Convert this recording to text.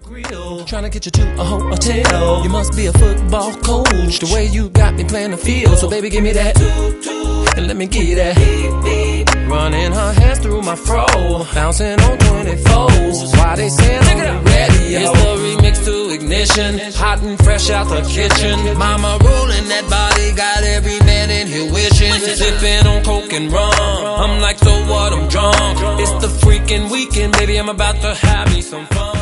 grill, trying to get you to a hotel. You must be a football coach, the way you got me playing the field. So baby, give me that and let me get that. Running her hands through my fro, bouncing on 24s. Why they saying on the radio? It's the remix to Ignition, hot and fresh out the kitchen. Mama rolling that body, got every man in here wishing. Sipping on coke and rum, I'm like, so what, I'm drunk. It's the freaking weekend, baby, I'm about to have me some fun.